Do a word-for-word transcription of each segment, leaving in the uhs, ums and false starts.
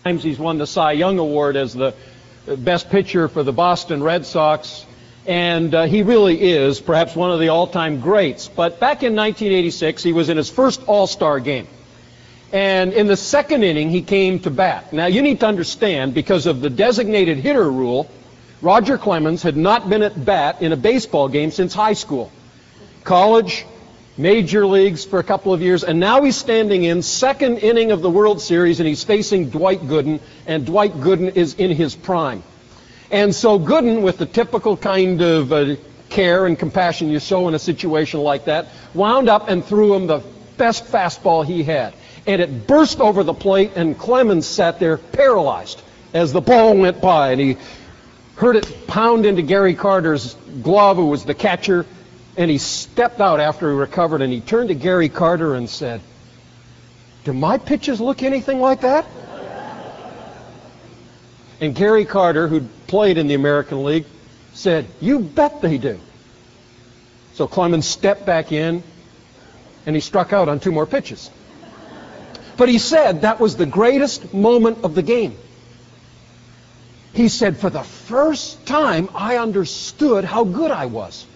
times he's won the Cy Young Award as the best pitcher for the Boston Red Sox. And uh, he really is perhaps one of the all-time greats. But back in nineteen eighty-six, he was in his first All-Star game. And in the second inning, he came to bat. Now, you need to understand, because of the designated hitter rule, Roger Clemens had not been at bat in a baseball game since high school. College, major leagues for a couple of years, and now he's standing in second inning of the World Series, and he's facing Dwight Gooden, and Dwight Gooden is in his prime. And so Gooden, with the typical kind of uh, care and compassion you show in a situation like that, wound up and threw him the best fastball he had. And it burst over the plate, and Clemens sat there paralyzed as the ball went by, and he heard it pound into Gary Carter's glove, who was the catcher, and he stepped out after he recovered, and he turned to Gary Carter and said, "Do my pitches look anything like that?" And Gary Carter, who'd played in the American League, said, "You bet they do." So Clemens stepped back in, and he struck out on two more pitches. But he said that was the greatest moment of the game. He said, "For the first time, I understood how good I was,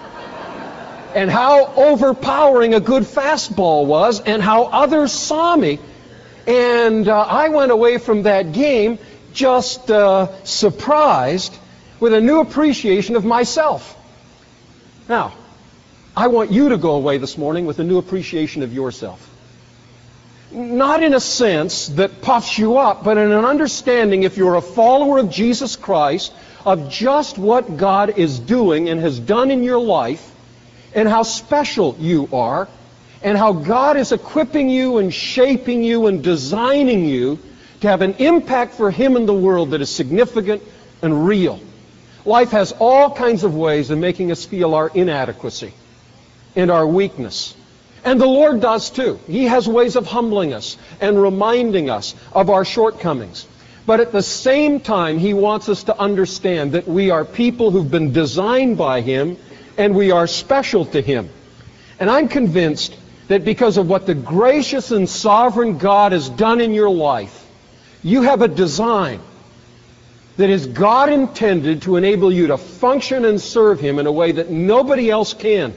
and how overpowering a good fastball was, and how others saw me. And uh, I went away from that game just uh, surprised with a new appreciation of myself." Now, I want you to go away this morning with a new appreciation of yourself. Not in a sense that puffs you up, but in an understanding, if you're a follower of Jesus Christ, of just what God is doing and has done in your life, and how special you are, and how God is equipping you and shaping you and designing you to have an impact for Him in the world that is significant and real. Life has all kinds of ways of making us feel our inadequacy and our weakness. And the Lord does too. He has ways of humbling us and reminding us of our shortcomings. But at the same time, He wants us to understand that we are people who've been designed by Him, and we are special to Him. And I'm convinced that because of what the gracious and sovereign God has done in your life, you have a design that is God intended to enable you to function and serve Him in a way that nobody else can.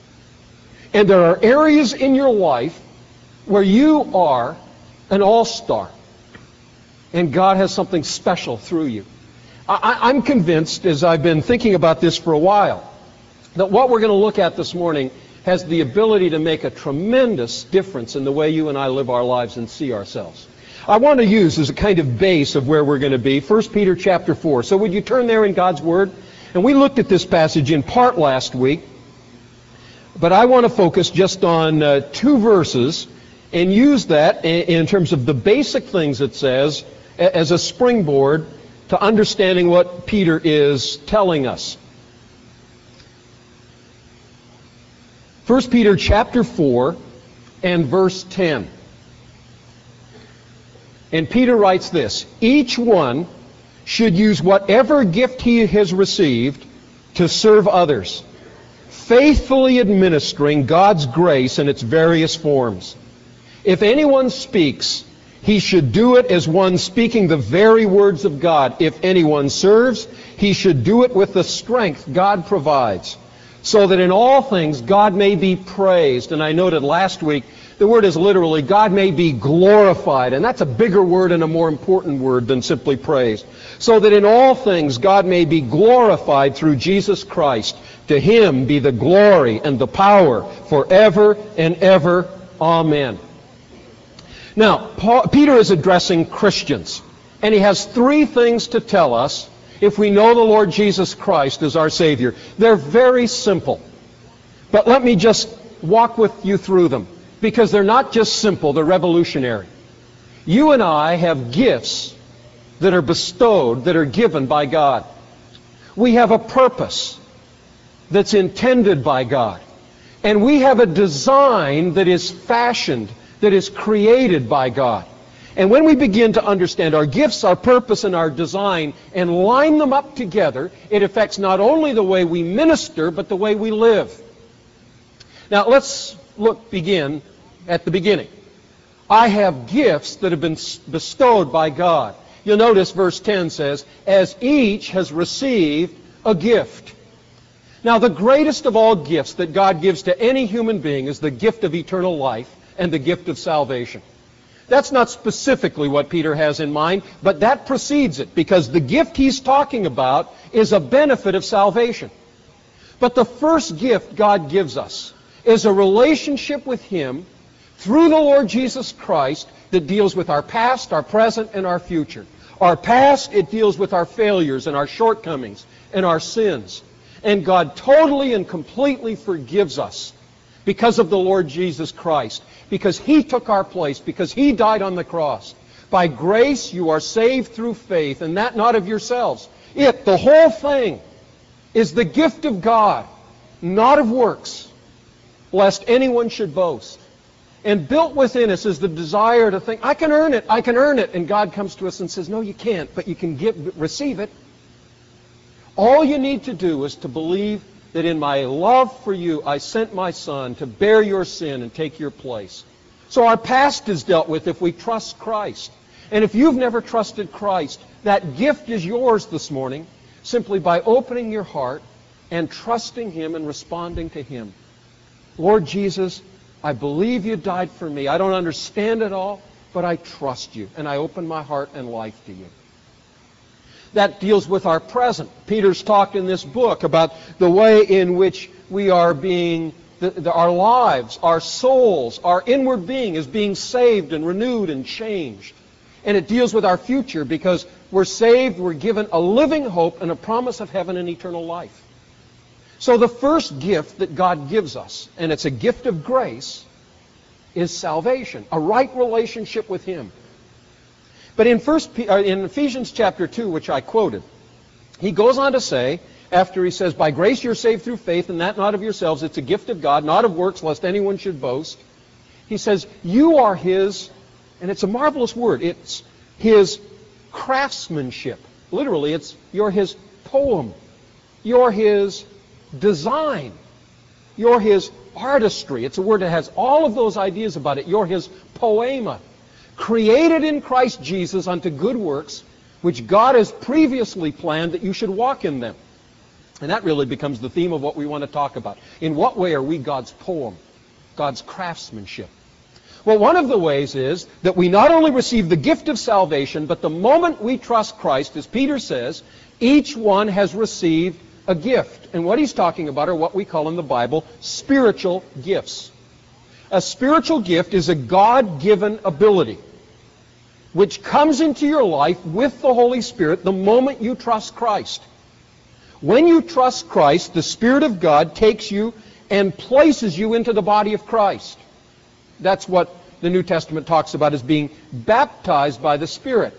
And there are areas in your life where you are an all-star, and God has something special through you. I, I'm convinced, as I've been thinking about this for a while, that what we're going to look at this morning has the ability to make a tremendous difference in the way you and I live our lives and see ourselves. I want to use as a kind of base of where we're going to be First Peter chapter four. So would you turn there in God's Word? And we looked at this passage in part last week, but I want to focus just on uh, two verses and use that in, in terms of the basic things it says as a springboard to understanding what Peter is telling us. First Peter chapter four and verse ten. And Peter writes this: "Each one should use whatever gift he has received to serve others, faithfully administering God's grace in its various forms. If anyone speaks, he should do it as one speaking the very words of God. If anyone serves, he should do it with the strength God provides, so that in all things God may be praised." And I noted last week, the word is literally, God may be glorified. And that's a bigger word and a more important word than simply praised. So that in all things God may be glorified through Jesus Christ. To Him be the glory and the power forever and ever. Amen. Now, Paul, Peter is addressing Christians. And he has three things to tell us if we know the Lord Jesus Christ as our Savior. They're very simple. But let me just walk with you through them, because they're not just simple, they're revolutionary. You and I have gifts that are bestowed, that are given by God. We have a purpose that's intended by God. And we have a design that is fashioned, that is created by God. And when we begin to understand our gifts, our purpose, and our design, and line them up together, it affects not only the way we minister, but the way we live. Now, let's look, begin at the beginning. I have gifts that have been bestowed by God. You'll notice verse ten says, as each has received a gift. Now, the greatest of all gifts that God gives to any human being is the gift of eternal life and the gift of salvation. That's not specifically what Peter has in mind, but that precedes it, because the gift he's talking about is a benefit of salvation. But the first gift God gives us is a relationship with Him through the Lord Jesus Christ that deals with our past, our present, and our future. Our past, it deals with our failures and our shortcomings and our sins. And God totally and completely forgives us because of the Lord Jesus Christ, because He took our place, because He died on the cross. By grace you are saved through faith, and that not of yourselves. It, the whole thing, is the gift of God, not of works, lest anyone should boast. And built within us is the desire to think, I can earn it, I can earn it. And God comes to us and says, no, you can't, but you can give, receive it. All you need to do is to believe that in my love for you, I sent my Son to bear your sin and take your place. So our past is dealt with if we trust Christ. And if you've never trusted Christ, that gift is yours this morning simply by opening your heart and trusting Him and responding to Him. Lord Jesus, I believe you died for me. I don't understand it all, but I trust you, and I open my heart and life to you. That deals with our present. Peter's talked in this book about the way in which we are being, the, the, our lives, our souls, our inward being is being saved and renewed and changed. And it deals with our future because we're saved, we're given a living hope and a promise of heaven and eternal life. So the first gift that God gives us, and it's a gift of grace, is salvation, a right relationship with Him. But in, first, in Ephesians chapter two, which I quoted, he goes on to say, after he says, by grace you're saved through faith, and that not of yourselves, it's a gift of God, not of works, lest anyone should boast. He says, you are His, and it's a marvelous word, it's His craftsmanship. Literally, it's you're His poem. You're His design. You're His artistry. It's a word that has all of those ideas about it. You're His poema. Created in Christ Jesus unto good works, which God has previously planned that you should walk in them. And that really becomes the theme of what we want to talk about. In what way are we God's poem, God's craftsmanship? Well, one of the ways is that we not only receive the gift of salvation, but the moment we trust Christ, as Peter says, each one has received a gift. And what he's talking about are what we call in the Bible spiritual gifts. A spiritual gift is a God-given ability which comes into your life with the Holy Spirit the moment you trust Christ. When you trust Christ, the Spirit of God takes you and places you into the body of Christ. That's what the New Testament talks about as being baptized by the Spirit.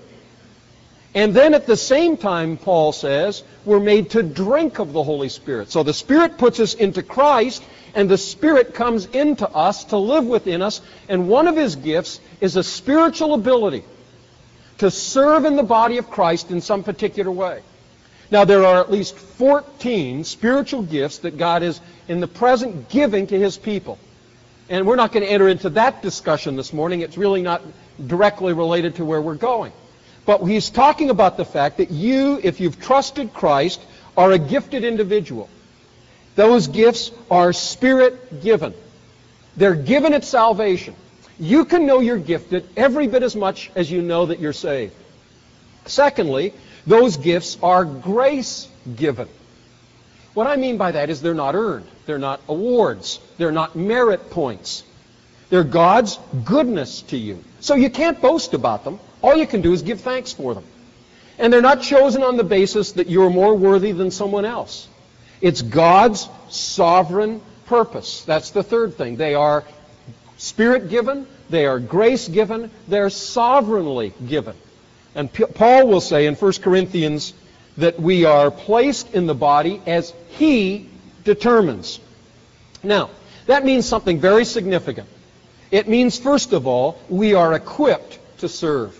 And then at the same time, Paul says, we're made to drink of the Holy Spirit. So the Spirit puts us into Christ, and the Spirit comes into us to live within us. And one of His gifts is a spiritual ability to serve in the body of Christ in some particular way. Now, there are at least fourteen spiritual gifts that God is in the present giving to His people. And we're not going to enter into that discussion this morning. It's really not directly related to where we're going. But he's talking about the fact that you, if you've trusted Christ, are a gifted individual. Those gifts are Spirit-given. They're given at salvation. You can know you're gifted every bit as much as you know that you're saved. Secondly, those gifts are grace-given. What I mean by that is they're not earned. They're not awards. They're not merit points. They're God's goodness to you. So you can't boast about them. All you can do is give thanks for them. And they're not chosen on the basis that you're more worthy than someone else. It's God's sovereign purpose. That's the third thing. They are Spirit-given, they are grace-given, they're sovereignly given. And P- Paul will say in First Corinthians that we are placed in the body as He determines. Now, that means something very significant. It means, first of all, we are equipped to serve.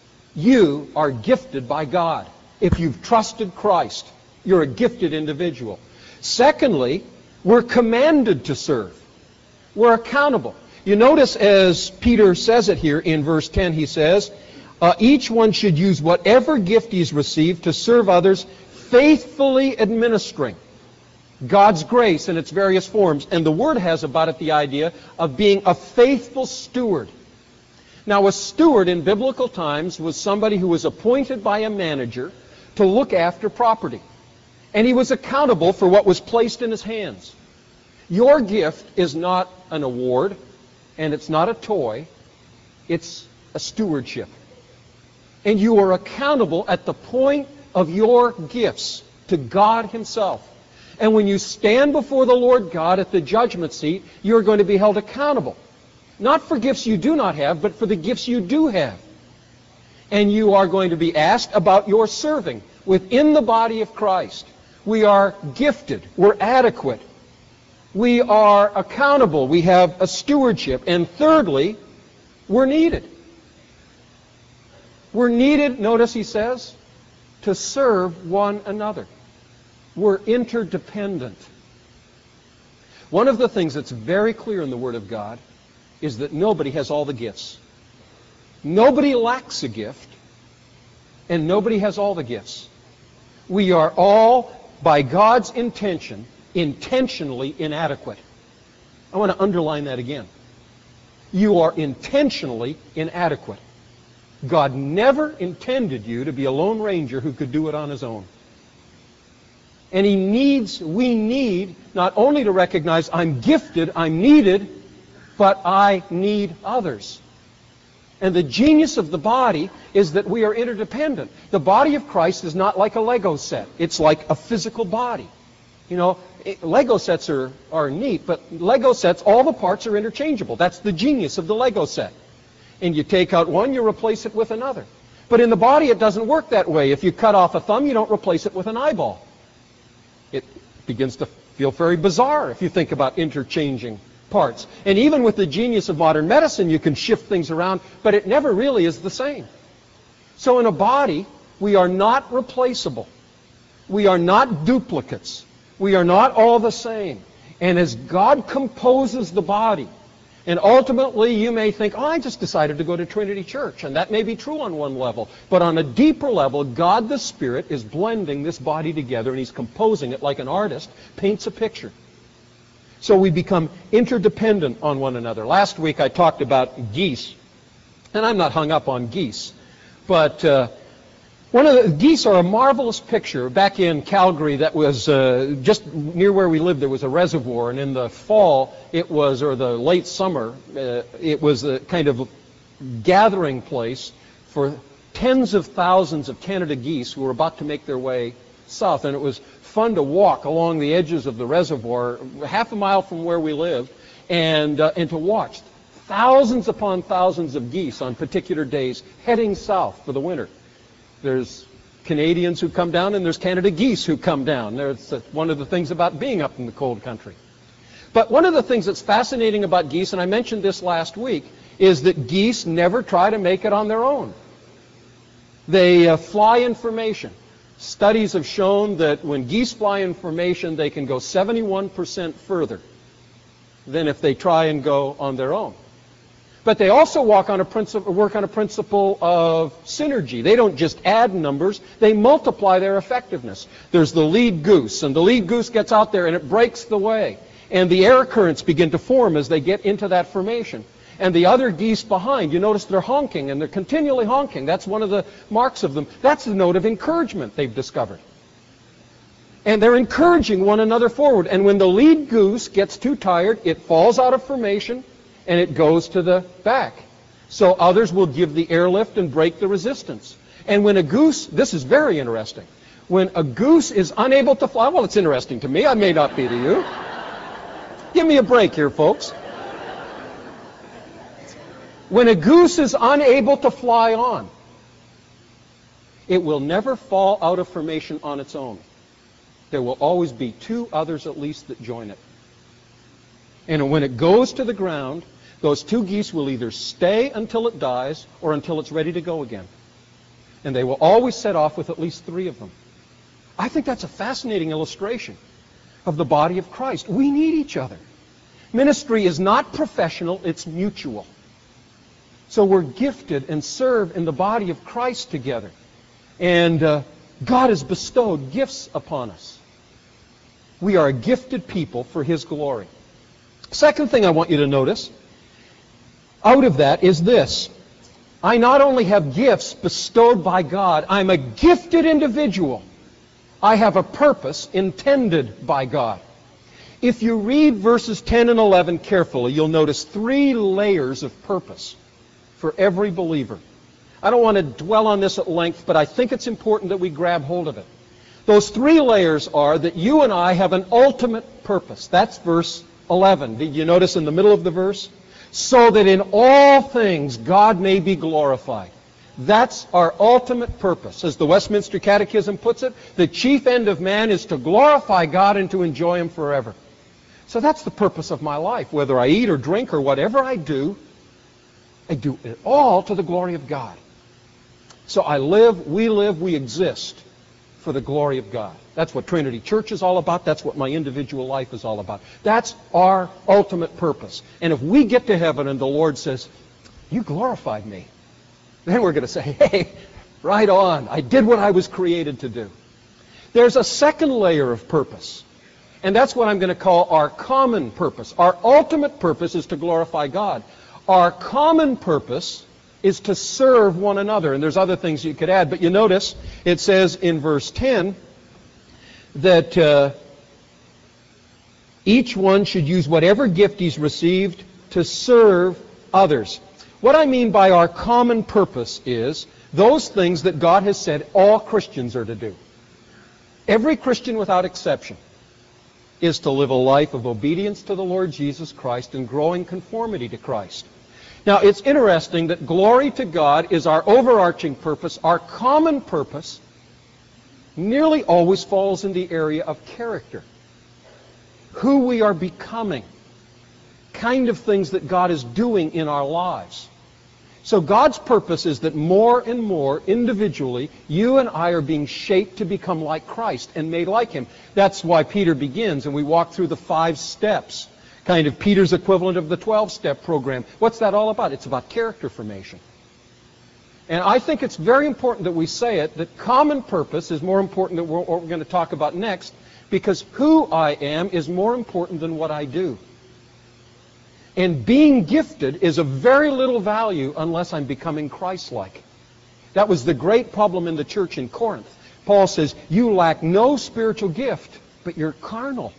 You are gifted by God. If you've trusted Christ, you're a gifted individual. Secondly, we're commanded to serve. We're accountable. You notice as Peter says it here in verse ten, he says, uh, each one should use whatever gift he's received to serve others, faithfully administering God's grace in its various forms. And the Word has about it the idea of being a faithful steward. Now, a steward in biblical times was somebody who was appointed by a manager to look after property. And he was accountable for what was placed in his hands. Your gift is not an award, and it's not a toy. It's a stewardship. And you are accountable at the point of your gifts to God Himself. And when you stand before the Lord God at the judgment seat, you're going to be held accountable. Not for gifts you do not have, but for the gifts you do have. And you are going to be asked about your serving within the body of Christ. We are gifted. We're adequate. We are accountable. We have a stewardship. And thirdly, we're needed. We're needed, notice he says, to serve one another. We're interdependent. One of the things that's very clear in the Word of God is that nobody has all the gifts. Nobody lacks a gift, and nobody has all the gifts. We are all, by God's intention, intentionally inadequate. I want to underline that again. You are intentionally inadequate. God never intended you to be a lone ranger who could do it on his own. And he needs, we need not only to recognize I'm gifted, I'm needed, but I need others. And the genius of the body is that we are interdependent. The body of Christ is not like a Lego set. It's like a physical body. You know, it, Lego sets are, are neat, but Lego sets, all the parts are interchangeable. That's the genius of the Lego set. And you take out one, you replace it with another. But in the body, it doesn't work that way. If you cut off a thumb, you don't replace it with an eyeball. It begins to feel very bizarre if you think about interchanging parts. And even with the genius of modern medicine, you can shift things around, but it never really is the same. So in a body, we are not replaceable. We are not duplicates. We are not all the same. And as God composes the body, and ultimately you may think, oh, I just decided to go to Trinity Church, and that may be true on one level. But on a deeper level, God the Spirit is blending this body together, and He's composing it like an artist paints a picture. So we become interdependent on one another. Last week I talked about geese, and I'm not hung up on geese, but uh, one of the geese are a marvelous picture. Back in Calgary, that was uh, just near where we lived, there was a reservoir, and in the fall it was, or the late summer, uh, it was a kind of gathering place for tens of thousands of Canada geese who were about to make their way south, and it was fun to walk along the edges of the reservoir, half a mile from where we lived, and uh, and to watch thousands upon thousands of geese on particular days heading south for the winter. There's Canadians who come down, and there's Canada geese who come down. That's one of the things about being up in the cold country. But one of the things that's fascinating about geese, and I mentioned this last week, is that geese never try to make it on their own. They uh, fly in formation. Studies have shown that when geese fly in formation, they can go seventy-one percent further than if they try and go on their own. But they also walk on a principle, work on a principle of synergy. They don't just add numbers, they multiply their effectiveness. There's the lead goose, and the lead goose gets out there and it breaks the way. And the air currents begin to form as they get into that formation. And the other geese behind, you notice they're honking, and they're continually honking. That's one of the marks of them. That's the note of encouragement they've discovered. And they're encouraging one another forward. And when the lead goose gets too tired, it falls out of formation, and it goes to the back. So others will give the airlift and break the resistance. And when a goose, this is very interesting, when a goose is unable to fly, well, it's interesting to me, I may not be to you. Give me a break here, folks. When a goose is unable to fly on, it will never fall out of formation on its own. There will always be two others at least that join it. And when it goes to the ground, those two geese will either stay until it dies or until it's ready to go again. And they will always set off with at least three of them. I think that's a fascinating illustration of the body of Christ. We need each other. Ministry is not professional, it's mutual. So we're gifted and serve in the body of Christ together. And uh, God has bestowed gifts upon us. We are a gifted people for His glory. Second thing I want you to notice out of that is this. I not only have gifts bestowed by God, I'm a gifted individual. I have a purpose intended by God. If you read verses ten and eleven carefully, you'll notice three layers of purpose for every believer. I don't want to dwell on this at length, but I think it's important that we grab hold of it. Those three layers are that you and I have an ultimate purpose. That's verse eleven. Did you notice in the middle of the verse? So that in all things God may be glorified. That's our ultimate purpose. As the Westminster Catechism puts it, the chief end of man is to glorify God and to enjoy Him forever. So that's the purpose of my life. Whether I eat or drink or whatever I do, I do it all to the glory of God. So I live, we live, we exist for the glory of God. That's what Trinity Church is all about. That's what my individual life is all about. That's our ultimate purpose. And if we get to heaven and the Lord says, you glorified me, then we're going to say, hey, right on. I did what I was created to do. There's a second layer of purpose. And that's what I'm going to call our common purpose. Our ultimate purpose is to glorify God. Our common purpose is to serve one another. And there's other things you could add. But you notice it says in verse ten that uh, each one should use whatever gift he's received to serve others. What I mean by our common purpose is those things that God has said all Christians are to do. Every Christian without exception is to live a life of obedience to the Lord Jesus Christ and growing conformity to Christ. Now, it's interesting that glory to God is our overarching purpose. Our common purpose nearly always falls in the area of character. Who we are becoming. Kind of things that God is doing in our lives. So God's purpose is that more and more individually, you and I are being shaped to become like Christ and made like Him. That's why Peter begins, and we walk through the five steps. Kind of Peter's equivalent of the twelve-step program. What's that all about? It's about character formation. And I think it's very important that we say it, that common purpose is more important than what we're going to talk about next, because who I am is more important than what I do. And being gifted is of very little value unless I'm becoming Christ-like. That was the great problem in the church in Corinth. Paul says, you lack no spiritual gift, but you're carnal.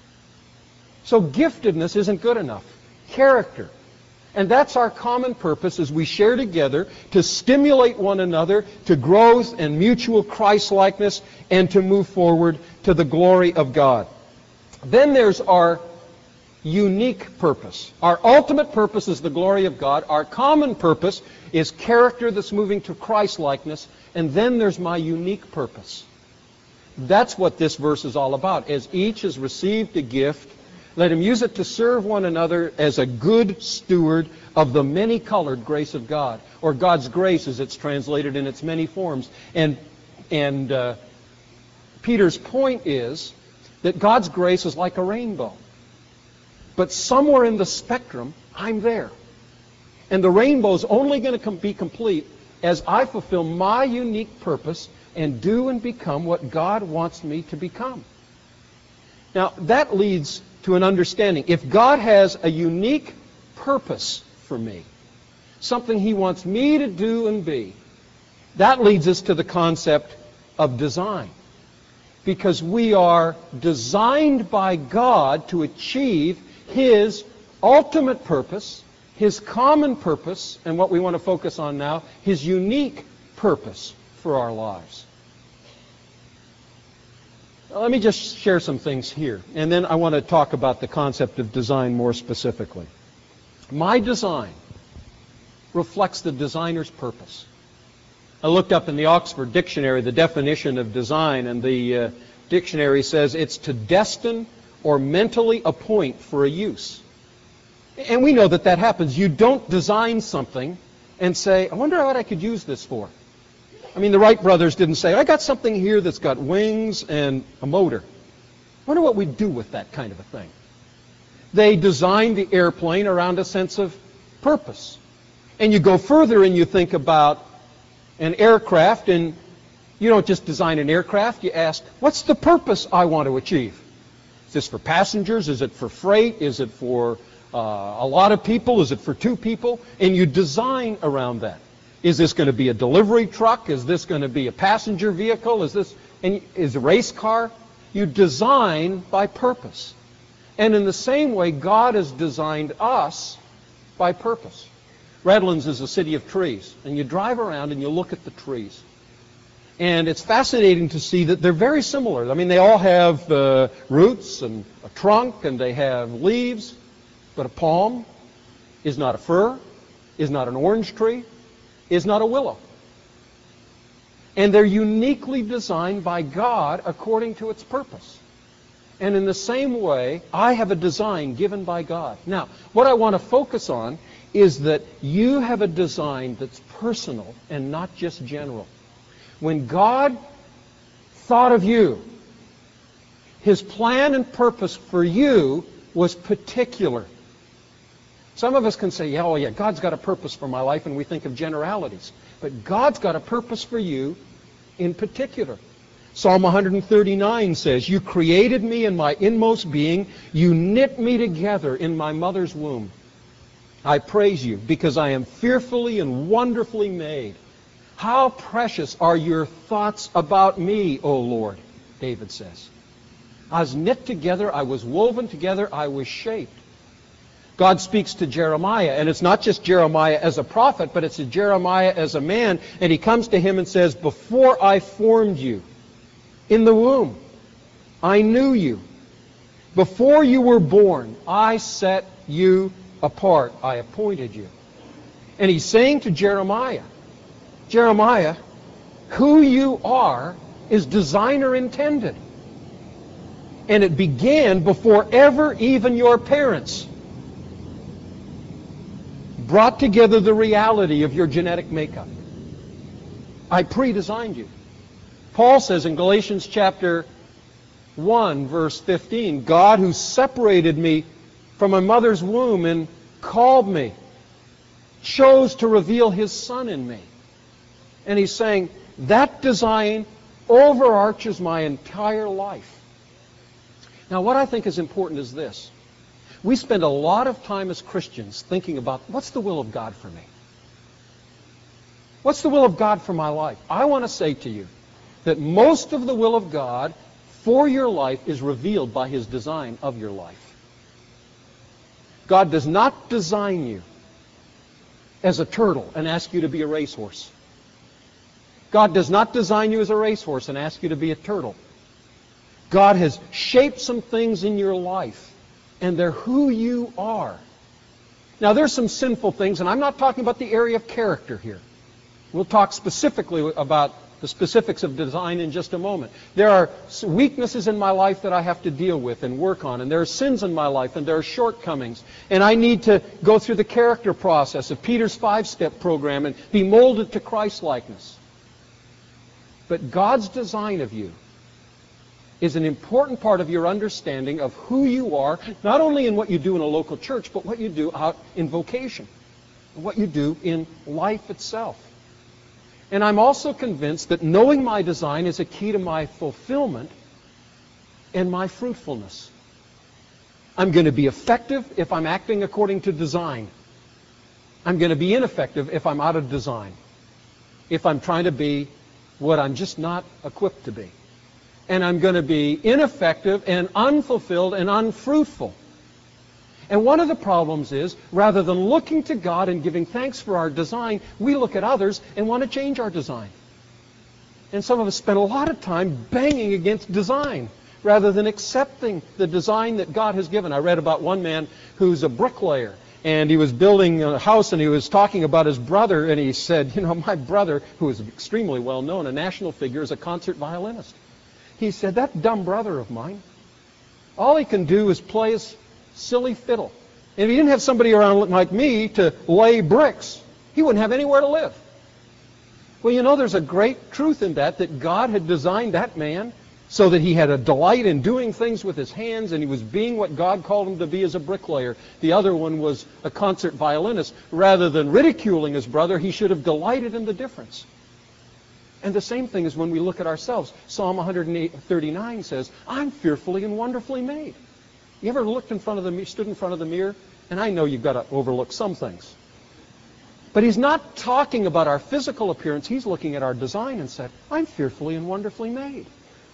So giftedness isn't good enough. Character. And that's our common purpose as we share together to stimulate one another to growth and mutual Christ-likeness and to move forward to the glory of God. Then there's our unique purpose. Our ultimate purpose is the glory of God. Our common purpose is character that's moving to Christ-likeness. And then there's my unique purpose. That's what this verse is all about. As each has received a gift, let him use it to serve one another as a good steward of the many-colored grace of God, or God's grace as it's translated in its many forms. And, and uh, Peter's point is that God's grace is like a rainbow. But somewhere in the spectrum, I'm there. And the rainbow is only going to be complete as I fulfill my unique purpose and do and become what God wants me to become. Now, that leads to an understanding. If God has a unique purpose for me, something He wants me to do and be, that leads us to the concept of design. Because we are designed by God to achieve His ultimate purpose, His common purpose, and what we want to focus on now, His unique purpose for our lives. Let me just share some things here, and then I want to talk about the concept of design more specifically. My design reflects the designer's purpose. I looked up in the Oxford Dictionary the definition of design, and the uh, dictionary says it's to destine or mentally appoint for a use. And we know that that happens. You don't design something and say, I wonder what I could use this for. I mean, the Wright brothers didn't say, I got something here that's got wings and a motor. I wonder what we'd do with that kind of a thing. They designed the airplane around a sense of purpose. And you go further and you think about an aircraft, and you don't just design an aircraft. You ask, what's the purpose I want to achieve? Is this for passengers? Is it for freight? Is it for uh, a lot of people? Is it for two people? And you design around that. Is this going to be a delivery truck? Is this going to be a passenger vehicle? Is this and is a race car? You design by purpose. And in the same way, God has designed us by purpose. Redlands is a city of trees, and you drive around and you look at the trees. And it's fascinating to see that they're very similar. I mean, they all have uh, roots and a trunk, and they have leaves. But a palm is not a fir, is not an orange tree, is not a willow. And they're uniquely designed by God according to its purpose. And in the same way, I have a design given by God. Now, what I want to focus on is that you have a design that's personal and not just general. When God thought of you, His plan and purpose for you was particular. Some of us can say, yeah, oh yeah, God's got a purpose for my life, and we think of generalities. But God's got a purpose for you in particular. Psalm one thirty-nine says, you created me in my inmost being. You knit me together in my mother's womb. I praise you because I am fearfully and wonderfully made. How precious are your thoughts about me, O Lord, David says. I was knit together, I was woven together, I was shaped. God speaks to Jeremiah, and it's not just Jeremiah as a prophet, but it's Jeremiah as a man, and he comes to him and says, before I formed you in the womb, I knew you. Before you were born, I set you apart. I appointed you. And he's saying to Jeremiah, Jeremiah, who you are is designer intended. And it began before ever even your parents brought together the reality of your genetic makeup. I pre-designed you. Paul says in Galatians chapter one, verse fifteen, God who separated me from my mother's womb and called me, chose to reveal His Son in me. And he's saying, that design overarches my entire life. Now, what I think is important is this. We spend a lot of time as Christians thinking about, what's the will of God for me? What's the will of God for my life? I want to say to you that most of the will of God for your life is revealed by His design of your life. God does not design you as a turtle and ask you to be a racehorse. God does not design you as a racehorse and ask you to be a turtle. God has shaped some things in your life, and they're who you are. Now, there's some sinful things, and I'm not talking about the area of character here. We'll talk specifically about the specifics of design in just a moment. There are weaknesses in my life that I have to deal with and work on, and there are sins in my life, and there are shortcomings, and I need to go through the character process of Peter's five-step program and be molded to Christ-likeness. But God's design of you is an important part of your understanding of who you are, not only in what you do in a local church, but what you do out in vocation, what you do in life itself. And I'm also convinced that knowing my design is a key to my fulfillment and my fruitfulness. I'm going to be effective if I'm acting according to design. I'm going to be ineffective if I'm out of design, if I'm trying to be what I'm just not equipped to be. And I'm going to be ineffective and unfulfilled and unfruitful. And one of the problems is, rather than looking to God and giving thanks for our design, we look at others and want to change our design. And some of us spend a lot of time banging against design rather than accepting the design that God has given. I read about one man who's a bricklayer, and he was building a house, and he was talking about his brother, and he said, you know, my brother, who is extremely well known, a national figure, is a concert violinist. He said, that dumb brother of mine, all he can do is play his silly fiddle. And if he didn't have somebody around like me to lay bricks, he wouldn't have anywhere to live. Well, you know, there's a great truth in that, that God had designed that man so that he had a delight in doing things with his hands, and he was being what God called him to be as a bricklayer. The other one was a concert violinist. Rather than ridiculing his brother, he should have delighted in the difference. And the same thing is when we look at ourselves. Psalm one thirty-nine says, I'm fearfully and wonderfully made. You ever looked in front of the mirror, stood in front of the mirror? And I know you've got to overlook some things. But he's not talking about our physical appearance. He's looking at our design and said, I'm fearfully and wonderfully made.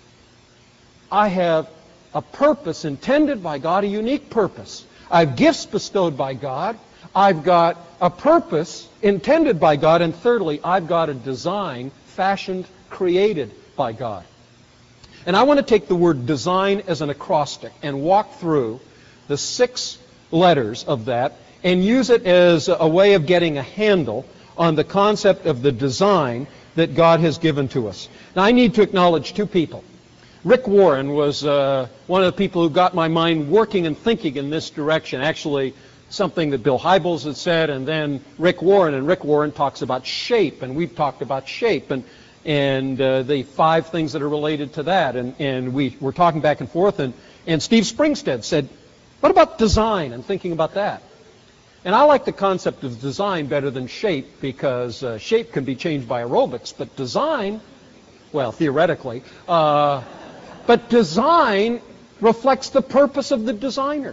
I have a purpose intended by God, a unique purpose. I have gifts bestowed by God. I've got a purpose intended by God. And thirdly, I've got a design fashioned, created by God. And I want to take the word design as an acrostic and walk through the six letters of that and use it as a way of getting a handle on the concept of the design that God has given to us. Now, I need to acknowledge two people. Rick Warren was uh, one of the people who got my mind working and thinking in this direction. Actually, something that Bill Hybels had said, and then Rick Warren. And Rick Warren talks about shape, and we've talked about shape, and and uh, the five things that are related to that. And, and we were talking back and forth, and, and Steve Springstead said, what about design and thinking about that? And I like the concept of design better than shape, because uh, shape can be changed by aerobics, but design, well, theoretically, uh, but design reflects the purpose of the designer.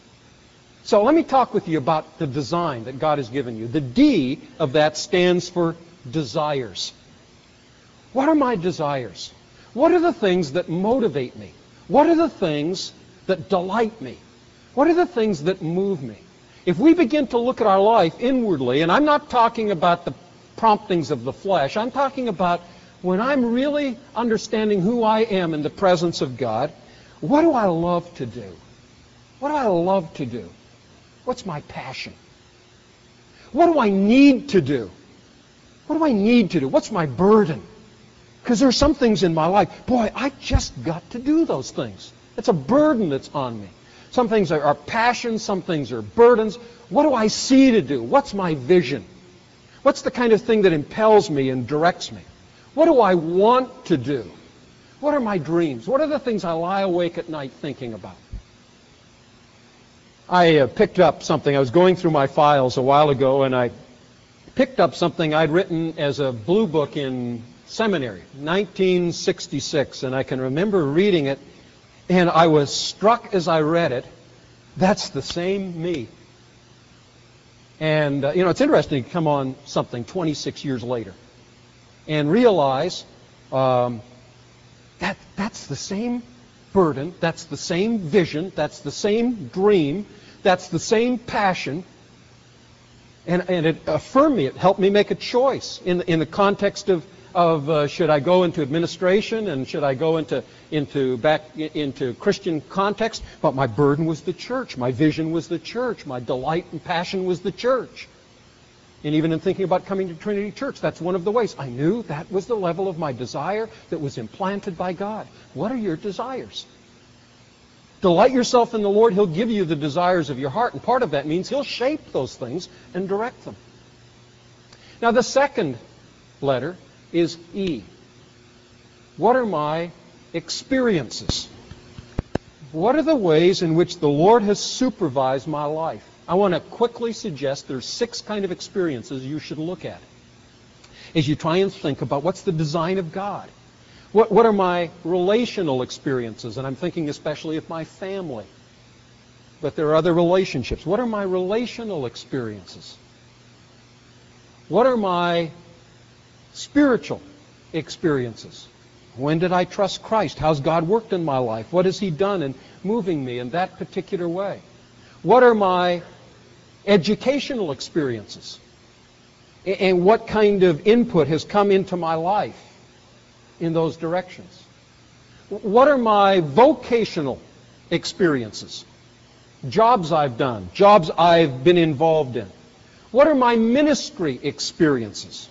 So let me talk with you about the design that God has given you. The D of that stands for desires. What are my desires? What are the things that motivate me? What are the things that delight me? What are the things that move me? If we begin to look at our life inwardly, and I'm not talking about the promptings of the flesh, I'm talking about when I'm really understanding who I am in the presence of God, what do I love to do? What do I love to do? What's my passion? What do I need to do? What do I need to do? What's my burden? Because there are some things in my life, boy, I just got to do those things. It's a burden that's on me. Some things are, are passions, some things are burdens. What do I see to do? What's my vision? What's the kind of thing that impels me and directs me? What do I want to do? What are my dreams? What are the things I lie awake at night thinking about? I uh, picked up something. I was going through my files a while ago, and I picked up something I'd written as a blue book in seminary, nineteen sixty-six, and I can remember reading it, and I was struck as I read it. That's the same me. And, uh, you know, it's interesting to come on something twenty-six years later and realize um, that that's the same burden, that's the same vision, that's the same dream, that's the same passion. And, and it affirmed me. It helped me make a choice in, in the context of of uh, should I go into administration and should I go into into back into Christian context? But my burden was the church. My vision was the church. My delight and passion was the church. And even in thinking about coming to Trinity Church, that's one of the ways. I knew that was the level of my desire that was implanted by God. What are your desires? Delight yourself in the Lord. He'll give you the desires of your heart. And part of that means He'll shape those things and direct them. Now the second letter is E. What are my experiences? What are the ways in which the Lord has supervised my life? I want to quickly suggest there's six kind of experiences you should look at as you try and think about what's the design of God. What, what are my relational experiences? And I'm thinking especially of my family. But there are other relationships. What are my relational experiences? What are my spiritual experiences? When did I trust Christ? How's God worked in my life? What has He done in moving me in that particular way? What are my educational experiences? And what kind of input has come into my life in those directions? What are my vocational experiences? Jobs I've done, jobs I've been involved in. What are my ministry experiences?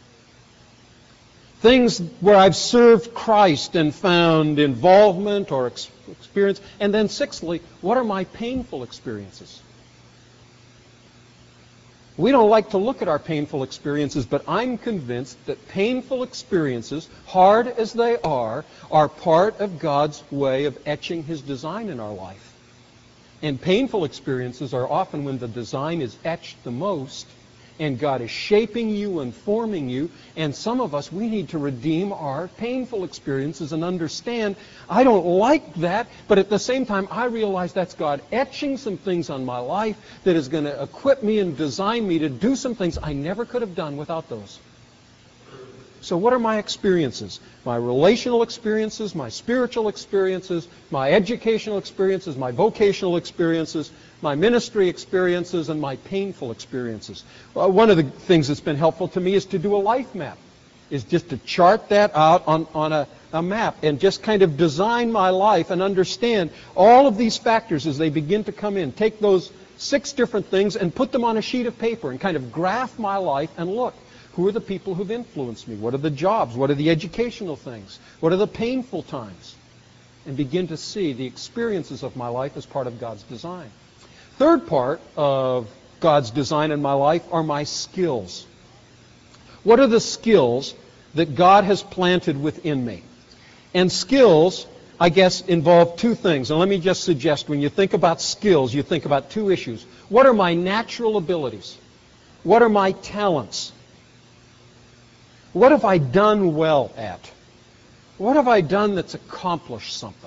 Things where I've served Christ and found involvement or ex- experience. And then sixthly, what are my painful experiences? We don't like to look at our painful experiences, but I'm convinced that painful experiences, hard as they are, are part of God's way of etching His design in our life. And painful experiences are often when the design is etched the most, and God is shaping you and forming you. And some of us, we need to redeem our painful experiences and understand, I don't like that, but at the same time, I realize that's God etching some things on my life that is going to equip me and design me to do some things I never could have done without those. So what are my experiences? My relational experiences, my spiritual experiences, my educational experiences, my vocational experiences, my ministry experiences, and my painful experiences. Well, one of the things that's been helpful to me is to do a life map, is just to chart that out on, on a, a map and just kind of design my life and understand all of these factors as they begin to come in. Take those six different things and put them on a sheet of paper and kind of graph my life and look. Who are the people who've influenced me? What are the jobs? What are the educational things? What are the painful times? And begin to see the experiences of my life as part of God's design. Third part of God's design in my life are my skills. What are the skills that God has planted within me? And skills, I guess, involve two things. And let me just suggest, when you think about skills, you think about two issues. What are my natural abilities? What are my talents? What have I done well at? What have I done that's accomplished something?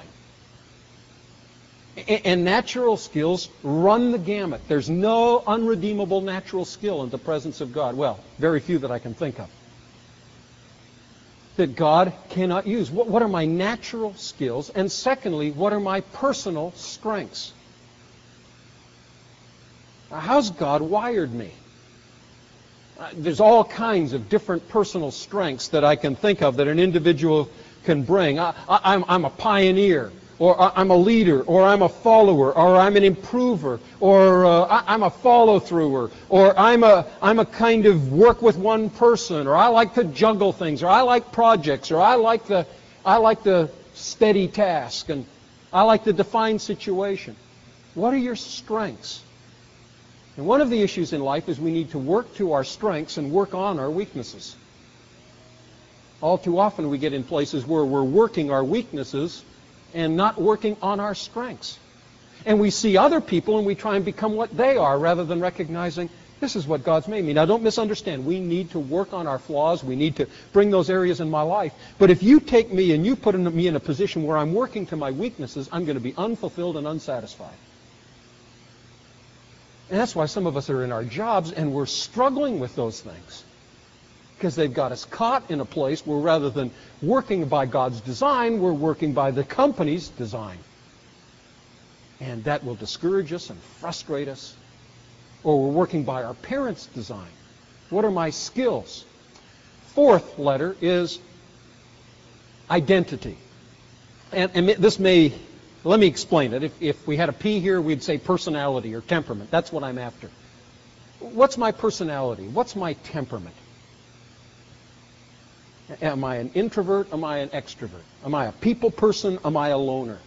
And natural skills run the gamut. There's no unredeemable natural skill in the presence of God. Well, very few that I can think of. That God cannot use. What, what are my natural skills? And secondly, what are my personal strengths? How's God wired me? Uh, there's all kinds of different personal strengths that I can think of that an individual can bring. I, I, I'm, I'm a pioneer, or I, I'm a leader, or I'm a follower, or I'm an improver, or uh, I, I'm a follow-througher, or I'm a, I'm a kind of work with one person, or I like to juggle things, or I like projects, or I like the, I like the steady task, and I like the defined situation. What are your strengths? And one of the issues in life is we need to work to our strengths and work on our weaknesses. All too often we get in places where we're working our weaknesses and not working on our strengths. And we see other people and we try and become what they are rather than recognizing this is what God's made me. Now don't misunderstand. We need to work on our flaws. We need to bring those areas in my life. But if you take me and you put me in a position where I'm working to my weaknesses, I'm going to be unfulfilled and unsatisfied. And that's why some of us are in our jobs and we're struggling with those things. Because they've got us caught in a place where rather than working by God's design, we're working by the company's design. And that will discourage us and frustrate us. Or we're working by our parents' design. What are my skills? Fourth letter is identity. And, and this may... Let me explain it. If, if we had a P here, we'd say personality or temperament. That's what I'm after. What's my personality? What's my temperament? Am I an introvert? Am I an extrovert? Am I a people person? Am I a loner?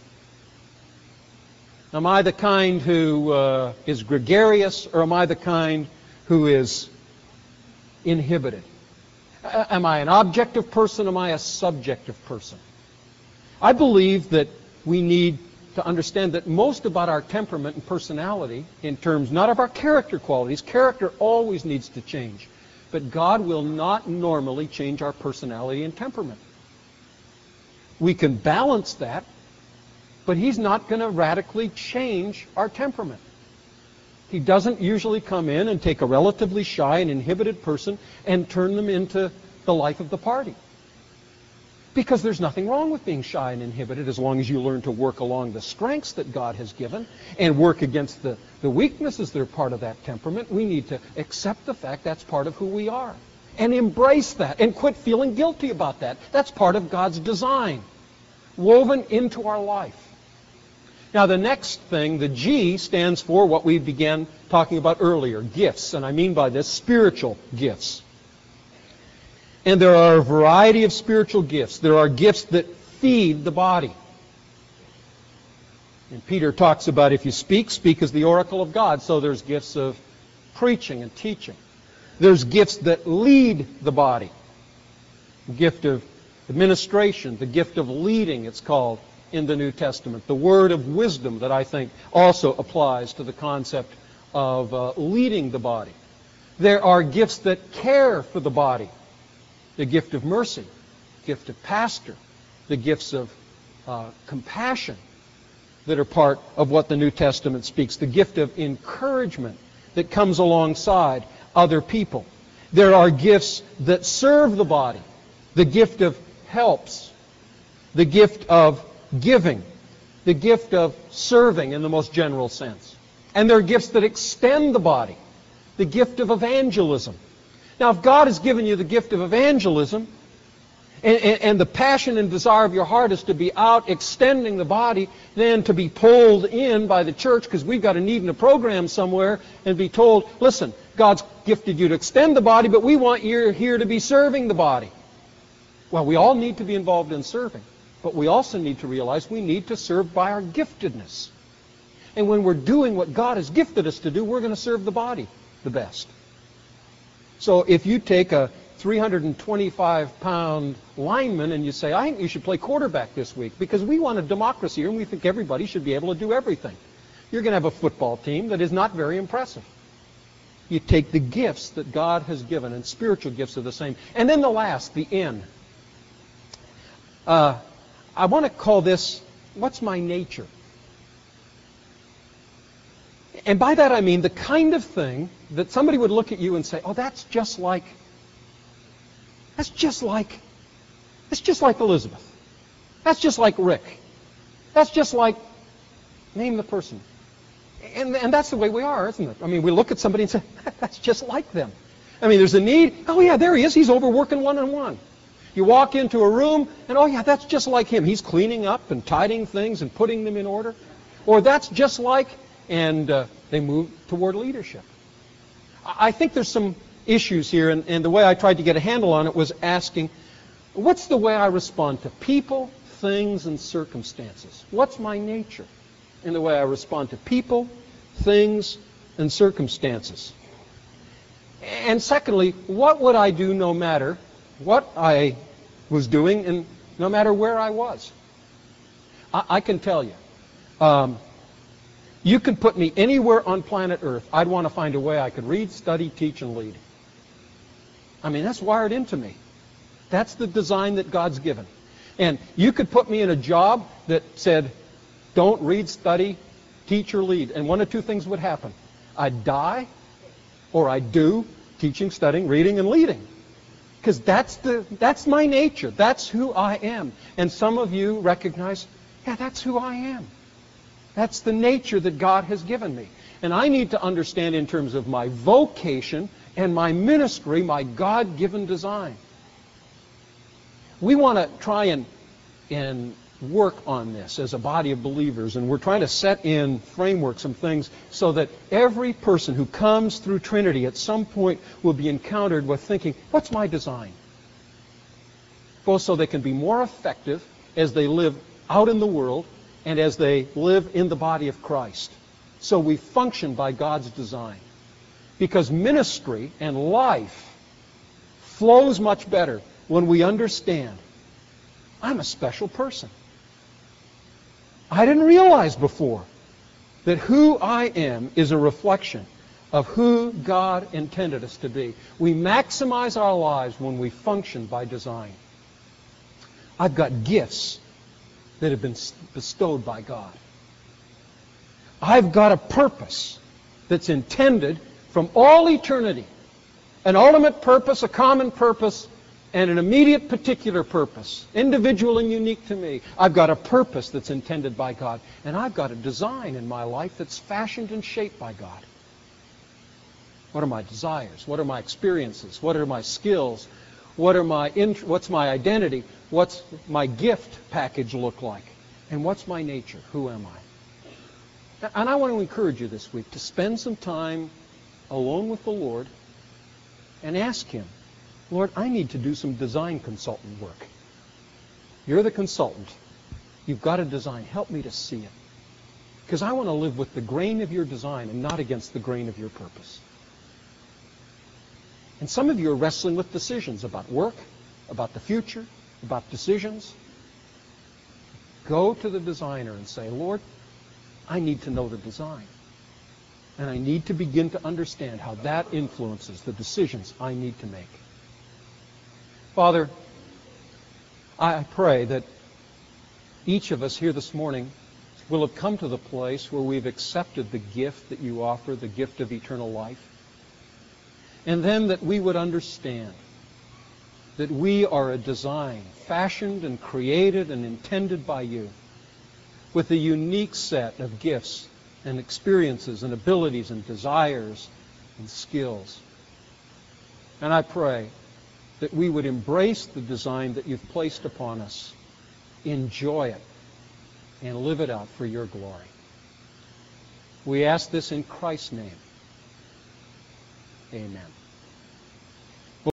Am I the kind who uh, is gregarious, or am I the kind who is inhibited? Uh, am I an objective person? Am I a subjective person? I believe that we need to understand that most about our temperament and personality, in terms not of our character qualities, character always needs to change. But God will not normally change our personality and temperament. We can balance that, but He's not going to radically change our temperament. He doesn't usually come in and take a relatively shy and inhibited person and turn them into the life of the party. Because there's nothing wrong with being shy and inhibited as long as you learn to work along the strengths that God has given and work against the, the weaknesses that are part of that temperament. We need to accept the fact that's part of who we are and embrace that and quit feeling guilty about that. That's part of God's design, woven into our life. Now the next thing, the G, stands for what we began talking about earlier, gifts. And I mean by this, spiritual gifts. And there are a variety of spiritual gifts. There are gifts that feed the body. And Peter talks about if you speak, speak as the oracle of God. So there's gifts of preaching and teaching. There's gifts that lead the body. The gift of administration, the gift of leading, it's called in the New Testament. The word of wisdom that I think also applies to the concept of uh, leading the body. There are gifts that care for the body. The gift of mercy, gift of pastor, the gifts of uh, compassion that are part of what the New Testament speaks. The gift of encouragement that comes alongside other people. There are gifts that serve the body. The gift of helps. The gift of giving. The gift of serving in the most general sense. And there are gifts that extend the body. The gift of evangelism. Now, if God has given you the gift of evangelism, and, and, and the passion and desire of your heart is to be out extending the body, then to be pulled in by the church, because we've got a need in a program somewhere, and be told, listen, God's gifted you to extend the body, but we want you here to be serving the body. Well, we all need to be involved in serving, but we also need to realize we need to serve by our giftedness. And when we're doing what God has gifted us to do, we're going to serve the body the best. So if you take a three hundred twenty-five pound lineman and you say, I think you should play quarterback this week because we want a democracy here and we think everybody should be able to do everything, you're going to have a football team that is not very impressive. You take the gifts that God has given, and spiritual gifts are the same. And then the last, the N. Uh, I want to call this, what's my nature? And by that I mean the kind of thing that somebody would look at you and say, oh, that's just like, that's just like, that's just like Elizabeth. That's just like Rick. That's just like, name the person. And, and that's the way we are, isn't it? I mean, we look at somebody and say, that's just like them. I mean, there's a need. Oh, yeah, there he is. He's overworking one-on-one. You walk into a room, and oh, yeah, that's just like him. He's cleaning up and tidying things and putting them in order. Or that's just like, and uh, they move toward leadership. I think there's some issues here, and, and the way I tried to get a handle on it was asking, what's the way I respond to people, things, and circumstances? What's my nature in the way I respond to people, things, and circumstances? And secondly, what would I do no matter what I was doing and no matter where I was? I, I can tell you, um, you could put me anywhere on planet Earth, I'd want to find a way I could read, study, teach, and lead. I mean, that's wired into me. That's the design that God's given. And you could put me in a job that said, don't read, study, teach, or lead. And one of two things would happen. I'd die, or I'd do teaching, studying, reading, and leading. Because that's the that's my nature. That's who I am. And some of you recognize, yeah, that's who I am. That's the nature that God has given me. And I need to understand in terms of my vocation and my ministry, my God-given design. We want to try and, and work on this as a body of believers, and we're trying to set in frameworks and things so that every person who comes through Trinity at some point will be encountered with thinking, what's my design? Both so they can be more effective as they live out in the world and as they live in the body of Christ. So we function by God's design. Because ministry and life flows much better when we understand I'm a special person. I didn't realize before that who I am is a reflection of who God intended us to be. We maximize our lives when we function by design. I've got gifts that have been bestowed by God. I've got a purpose that's intended from all eternity. An ultimate purpose, a common purpose, and an immediate particular purpose, individual and unique to me. I've got a purpose that's intended by God, and I've got a design in my life that's fashioned and shaped by God. What are my desires? What are my experiences? What are my skills? What are my int- what's my identity? What's my gift package look like? And what's my nature? Who am I? And I want to encourage you this week to spend some time alone with the Lord and ask Him, Lord, I need to do some design consultant work. You're the consultant. You've got a design. Help me to see it. Because I want to live with the grain of your design and not against the grain of your purpose. And some of you are wrestling with decisions about work, about the future, about decisions. Go to the designer and say, Lord, I need to know the design. And I need to begin to understand how that influences the decisions I need to make. Father, I pray that each of us here this morning will have come to the place where we've accepted the gift that you offer, the gift of eternal life. And then that we would understand that we are a design fashioned and created and intended by you with a unique set of gifts and experiences and abilities and desires and skills. And I pray that we would embrace the design that you've placed upon us, enjoy it, and live it out for your glory. We ask this in Christ's name. Amen.